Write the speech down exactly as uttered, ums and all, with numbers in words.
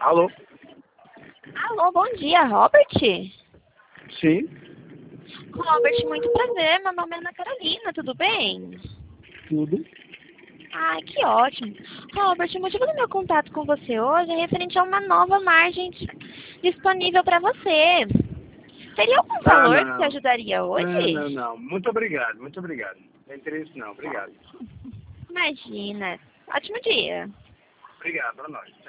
Alô? Alô, bom dia, Robert? Sim, Robert, muito prazer. Meu nome é Ana Carolina, tudo bem? tudo. Ai, que ótimo. Robert, o motivo do meu contato com você hoje é referente a uma nova margem de- disponível para você. Teria algum Ah, valor que te não. ajudaria Não, hoje? não, não. Muito obrigado, muito obrigado. Não tem interesse não, obrigado. Imagina. Ótimo dia. Obrigado, para nós.